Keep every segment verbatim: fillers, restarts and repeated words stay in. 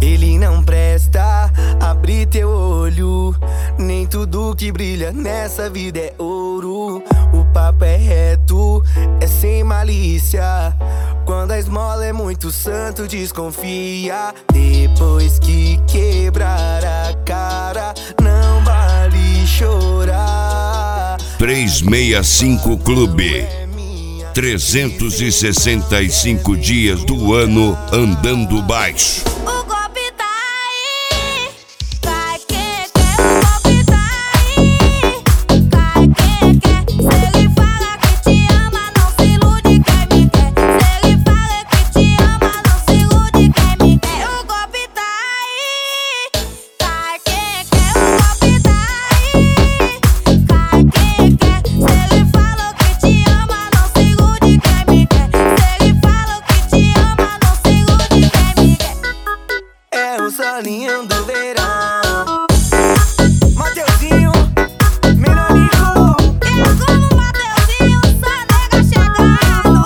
Ele não presta, abre teu olho. Nem tudo que brilha nessa vida é ouro. O papo é reto, é sem malícia. Quando a esmola é muito santo, desconfia. Depois que quebrar a cara, não vale chorar. trezentos e sessenta e cinco Clube. trezentos e sessenta e cinco dias do ano andando baixo. O golpe tá aí, cai quem quer. O golpe tá aí, cai quem quer. Se ele fala que te ama, não se ilude quem me quer. Se ele fala que te ama, não se ilude quem me quer. O golpe tá aí, cai quem quer. O golpe tá aí, cai quem quer. Se ele fala que te ama, não se ilude quem me quer. Se ele fala que te ama, não se ilude quem me quer. É o solinho do verão. Mateuzinho, Menonico. Eu como Mateuzinho, só nega chegando.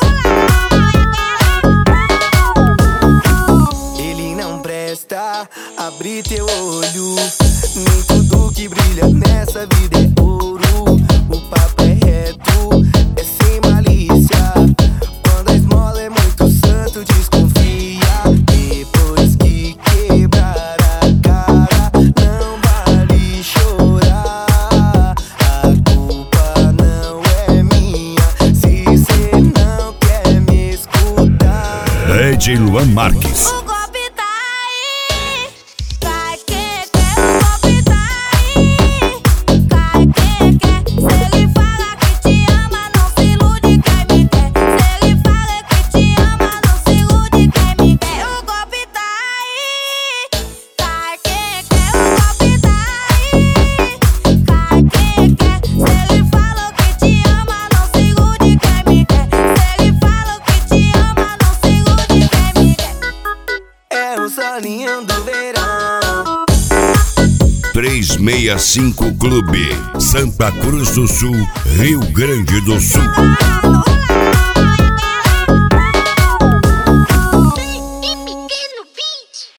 Ele não presta, abre teu olho. Nem tudo que brilha nessa vida é ouro. O papo é reto, é sem malícia. Quando a esmola é muito santo, desconfia. Depois que quebrar a cara, não vale chorar. A culpa não é minha, se cê não quer me escutar. D J Luan Marques. O golpe tá aí, cai quem quer. O golpe tá aí, cai quem quer. Se ele fala que te ama, não se ilude quem me quer. Se ele fala que te ama, não se ilude quem me quer. O golpe tá aí, cai quem quer. O golpe tá aí, cai quem quer. Se ele fala que te ama, não se ilude quem me quer. Se ele fala que te ama, não se ilude quem me quer. É o solinho do verão. trezentos e sessenta e cinco Clube. Santa Cruz do Sul, Rio Grande do Sul. Chegando.